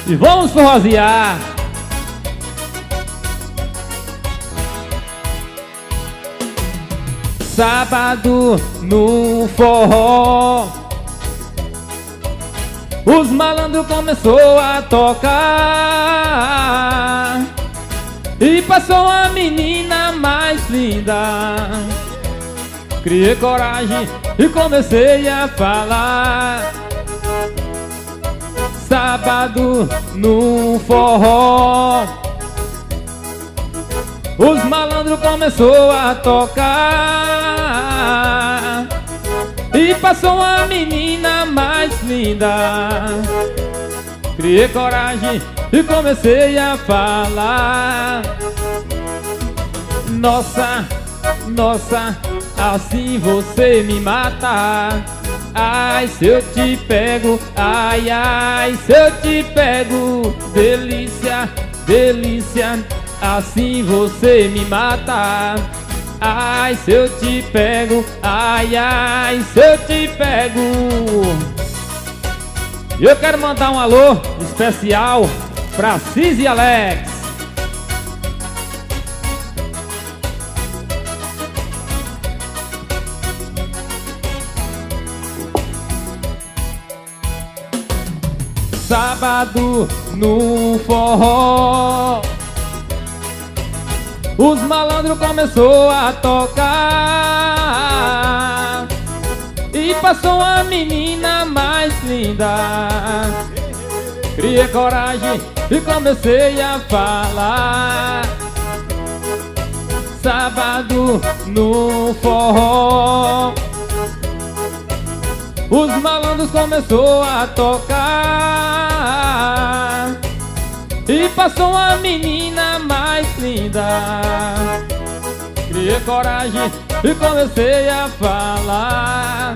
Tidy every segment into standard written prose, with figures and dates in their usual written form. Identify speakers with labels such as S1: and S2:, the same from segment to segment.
S1: e vamos forrosear. Sábado no forró, os malandros começou a tocar e passou a menina mais linda. Criei coragem e comecei a falar. Sábado no forró, os malandros começou a tocar e passou a menina mais linda. Criei coragem e comecei a falar. Nossa, nossa, assim você me mata. Ai, se eu te pego, ai, ai, se eu te pego. Delícia, delícia, assim você me mata. Ai, se eu te pego, ai, ai, se eu te pego. E eu quero mandar um alô especial pra Cis e Alex. Sábado no forró, os malandros começou a tocar e passou a menina mais linda. Criei coragem e comecei a falar. Sábado no forró, os malandros começou a tocar e passou a menina mais linda. Criei coragem e comecei a falar.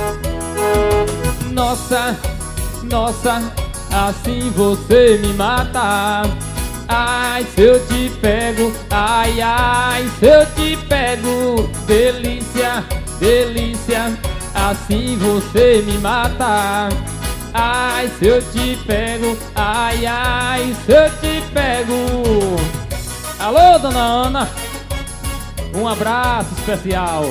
S1: Nossa, nossa, assim você me mata. Ai, se eu te pego, ai, ai, se eu te pego. Delícia, delícia, assim você me mata. Ai, se eu te pego, ai, ai, se eu te pego. Alô, dona Ana, um abraço especial.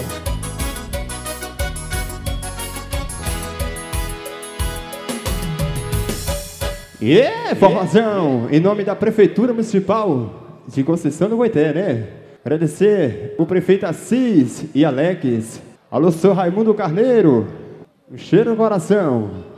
S2: Forrozão, em nome da Prefeitura Municipal de Conceição do Goité, né? Agradecer o prefeito Assis e Alex. Alô, seu Raimundo Carneiro, um cheiro no coração.